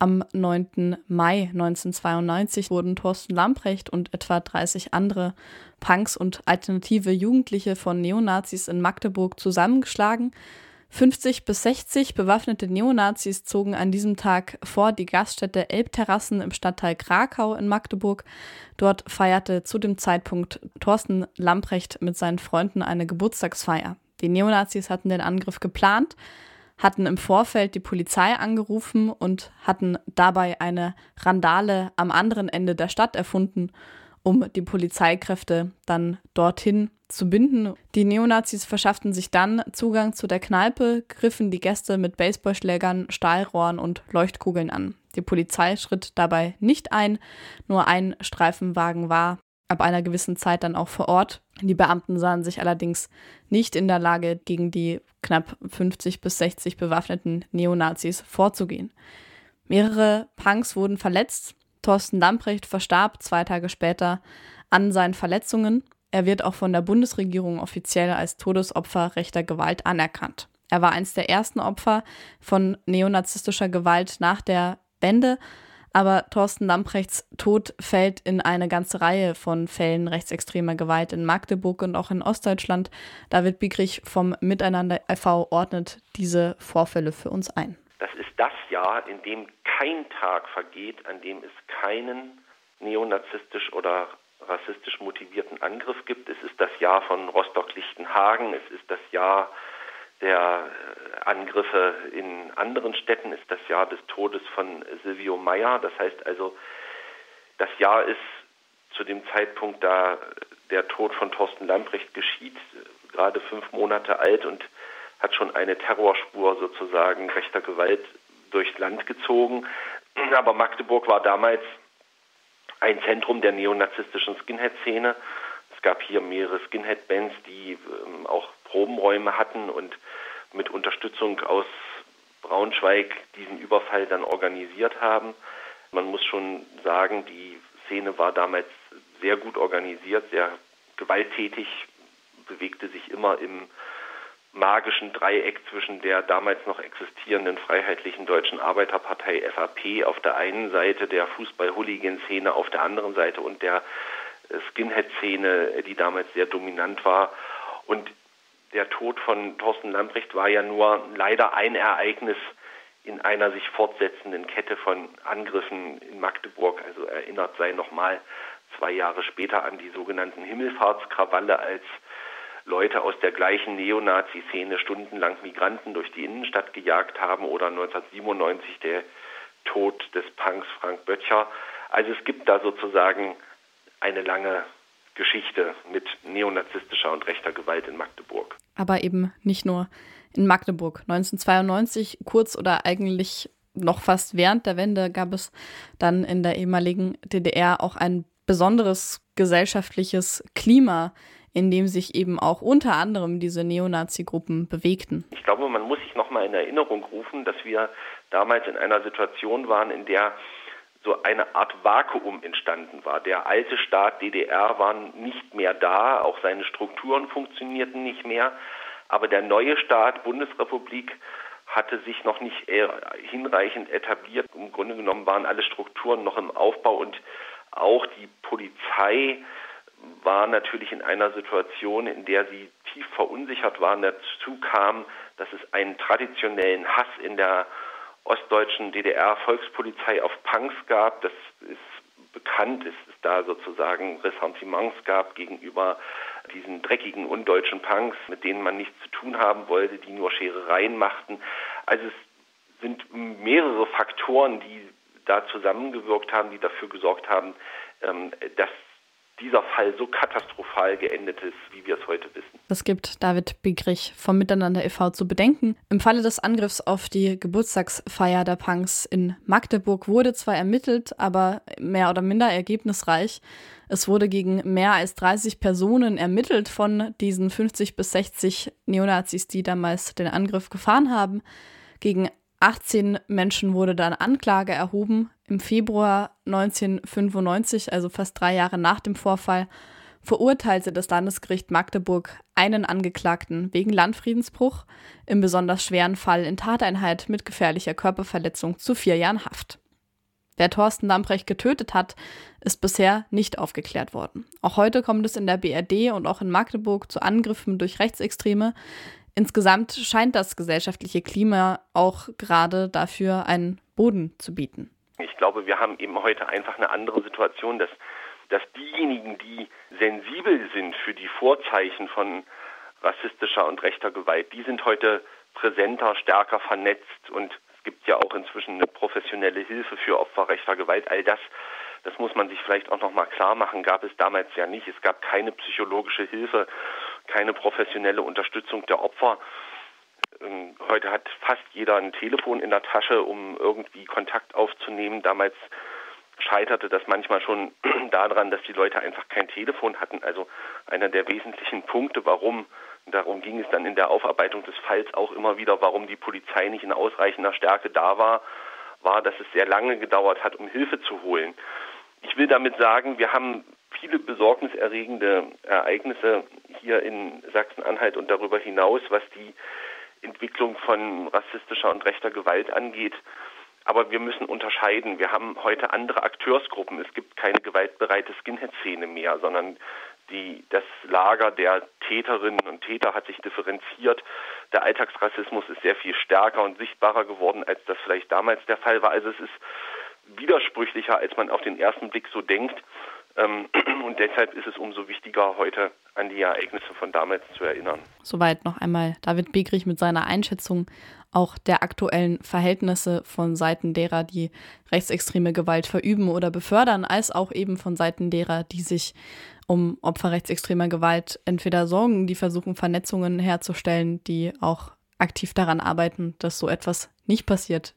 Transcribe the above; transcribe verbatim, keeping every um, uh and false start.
Am neunten Mai neunzehnhundertzweiundneunzig wurden Thorsten Lamprecht und etwa dreißig andere Punks und alternative Jugendliche von Neonazis in Magdeburg zusammengeschlagen. fünfzig bis sechzig bewaffnete Neonazis zogen an diesem Tag vor die Gaststätte Elbterrassen im Stadtteil Krakau in Magdeburg. Dort feierte zu dem Zeitpunkt Thorsten Lamprecht mit seinen Freunden eine Geburtstagsfeier. Die Neonazis hatten den Angriff geplant, hatten im Vorfeld die Polizei angerufen und hatten dabei eine Randale am anderen Ende der Stadt erfunden, um die Polizeikräfte dann dorthin zu binden. Die Neonazis verschafften sich dann Zugang zu der Kneipe, griffen die Gäste mit Baseballschlägern, Stahlrohren und Leuchtkugeln an. Die Polizei schritt dabei nicht ein, nur ein Streifenwagen war ab einer gewissen Zeit dann auch vor Ort. Die Beamten sahen sich allerdings nicht in der Lage, gegen die knapp fünfzig bis sechzig bewaffneten Neonazis vorzugehen. Mehrere Punks wurden verletzt. Thorsten Lamprecht verstarb zwei Tage später an seinen Verletzungen. Er wird auch von der Bundesregierung offiziell als Todesopfer rechter Gewalt anerkannt. Er war eines der ersten Opfer von neonazistischer Gewalt nach der Wende, aber Thorsten Lamprechts Tod fällt in eine ganze Reihe von Fällen rechtsextremer Gewalt in Magdeburg und auch in Ostdeutschland. David Biegrich vom Miteinander e V ordnet diese Vorfälle für uns ein. Das ist das Jahr, in dem kein Tag vergeht, an dem es keinen neonazistisch oder rassistisch motivierten Angriff gibt. Es ist das Jahr von Rostock-Lichtenhagen, es ist das Jahr der Angriffe in anderen Städten, ist das Jahr des Todes von Silvio Meyer. Das heißt also, das Jahr ist zu dem Zeitpunkt, da der Tod von Thorsten Lamprecht geschieht, gerade fünf Monate alt und hat schon eine Terrorspur sozusagen rechter Gewalt durchs Land gezogen. Aber Magdeburg war damals ein Zentrum der neonazistischen Skinhead-Szene. Es gab hier mehrere Skinhead-Bands, die ähm, auch Probenräume hatten und mit Unterstützung aus Braunschweig diesen Überfall dann organisiert haben. Man muss schon sagen, die Szene war damals sehr gut organisiert, sehr gewalttätig, bewegte sich immer im magischen Dreieck zwischen der damals noch existierenden Freiheitlichen Deutschen Arbeiterpartei F A P auf der einen Seite, der Fußball-Hooligan-Szene auf der anderen Seite und der Skinhead-Szene, die damals sehr dominant war. Und der Tod von Thorsten Lamprecht war ja nur leider ein Ereignis in einer sich fortsetzenden Kette von Angriffen in Magdeburg. Also erinnert sei nochmal zwei Jahre später an die sogenannten Himmelfahrtskrawalle, als Leute aus der gleichen Neonazi-Szene stundenlang Migranten durch die Innenstadt gejagt haben, oder neunzehnhundertsiebenundneunzig der Tod des Punks Frank Böttcher. Also es gibt da sozusagen eine lange Geschichte mit neonazistischer und rechter Gewalt in Magdeburg. Aber eben nicht nur in Magdeburg. neunzehnhundertzweiundneunzig, kurz oder eigentlich noch fast während der Wende, gab es dann in der ehemaligen D D R auch ein besonderes gesellschaftliches Klima, in dem sich eben auch unter anderem diese Neonazi-Gruppen bewegten. Ich glaube, man muss sich nochmal in Erinnerung rufen, dass wir damals in einer Situation waren, in der so eine Art Vakuum entstanden war. Der alte Staat D D R war nicht mehr da, auch seine Strukturen funktionierten nicht mehr, aber der neue Staat Bundesrepublik hatte sich noch nicht hinreichend etabliert. Im Grunde genommen waren alle Strukturen noch im Aufbau und auch die Polizei war natürlich in einer Situation, in der sie tief verunsichert waren. Dazu kam, dass es einen traditionellen Hass in der ostdeutschen D D R-Volkspolizei auf Punks gab. Das ist bekannt, dass es da sozusagen Ressentiments gab gegenüber diesen dreckigen, undeutschen Punks, mit denen man nichts zu tun haben wollte, die nur Scherereien machten. Also es sind mehrere Faktoren, die da zusammengewirkt haben, die dafür gesorgt haben, dass dieser Fall so katastrophal geendet ist, wie wir es heute wissen. Das gibt David Biegrich vom Miteinander e V zu bedenken. Im Falle des Angriffs auf die Geburtstagsfeier der Punks in Magdeburg wurde zwar ermittelt, aber mehr oder minder ergebnisreich. Es wurde gegen mehr als dreißig Personen ermittelt von diesen fünfzig bis sechzig Neonazis, die damals den Angriff gefahren haben. Gegen achtzehn Menschen wurde dann Anklage erhoben. Im Februar neunzehnhundertfünfundneunzig, also fast drei Jahre nach dem Vorfall, verurteilte das Landesgericht Magdeburg einen Angeklagten wegen Landfriedensbruch, im besonders schweren Fall in Tateinheit mit gefährlicher Körperverletzung, zu vier Jahren Haft. Wer Thorsten Lamprecht getötet hat, ist bisher nicht aufgeklärt worden. Auch heute kommt es in der B R D und auch in Magdeburg zu Angriffen durch Rechtsextreme. Insgesamt scheint das gesellschaftliche Klima auch gerade dafür einen Boden zu bieten. Ich glaube, wir haben eben heute einfach eine andere Situation, dass, dass diejenigen, die sensibel sind für die Vorzeichen von rassistischer und rechter Gewalt, die sind heute präsenter, stärker vernetzt, und es gibt ja auch inzwischen eine professionelle Hilfe für Opfer rechter Gewalt. All das, das muss man sich vielleicht auch nochmal klar machen, gab es damals ja nicht. Es gab keine psychologische Hilfe, keine professionelle Unterstützung der Opfer. Heute hat fast jeder ein Telefon in der Tasche, um irgendwie Kontakt aufzunehmen. Damals scheiterte das manchmal schon daran, dass die Leute einfach kein Telefon hatten. Also einer der wesentlichen Punkte, warum, darum ging es dann in der Aufarbeitung des Falls auch immer wieder, warum die Polizei nicht in ausreichender Stärke da war, war, dass es sehr lange gedauert hat, um Hilfe zu holen. Ich will damit sagen, wir haben viele besorgniserregende Ereignisse hier in Sachsen-Anhalt und darüber hinaus, was die Entwicklung von rassistischer und rechter Gewalt angeht. Aber wir müssen unterscheiden. Wir haben heute andere Akteursgruppen. Es gibt keine gewaltbereite Skinhead-Szene mehr, sondern die, das Lager der Täterinnen und Täter hat sich differenziert. Der Alltagsrassismus ist sehr viel stärker und sichtbarer geworden, als das vielleicht damals der Fall war. Also es ist widersprüchlicher, als man auf den ersten Blick so denkt. Und deshalb ist es umso wichtiger, heute an die Ereignisse von damals zu erinnern. Soweit noch einmal David Begrich mit seiner Einschätzung auch der aktuellen Verhältnisse von Seiten derer, die rechtsextreme Gewalt verüben oder befördern, als auch eben von Seiten derer, die sich um Opfer rechtsextremer Gewalt entweder sorgen, die versuchen, Vernetzungen herzustellen, die auch aktiv daran arbeiten, dass so etwas nicht passiert.